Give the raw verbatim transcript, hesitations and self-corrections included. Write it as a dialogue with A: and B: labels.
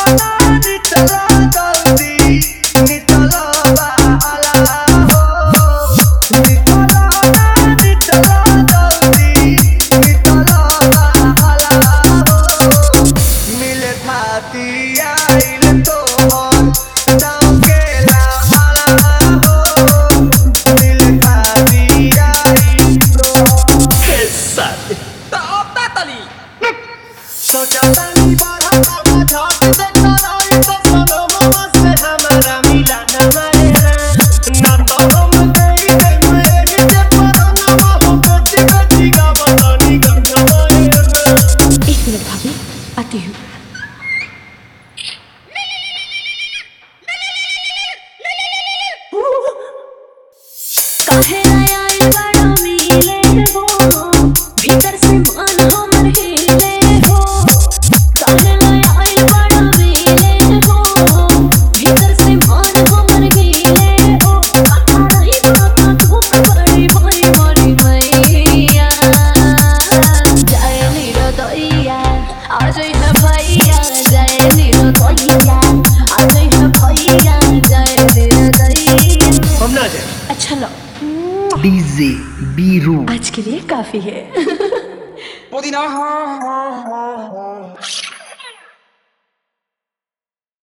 A: आती हूँ। भीतर से मन हमर हिले हो, काहे लाया आइल बड़ा मिले हो, भीतर से मन हमर हिले हो, आता रही बात धूप बड़ी भाई मरी मैया, जाए नीरो दैया आज है भैया, जाए नीरो दैया आज है भैया, जाए नीरो दैया।
B: हम ना जाए।
A: अच्छा लो
B: डीजे बीरू
A: आज के लिए काफी है।
C: पुदीना हाँ हाँ हाँ हाँ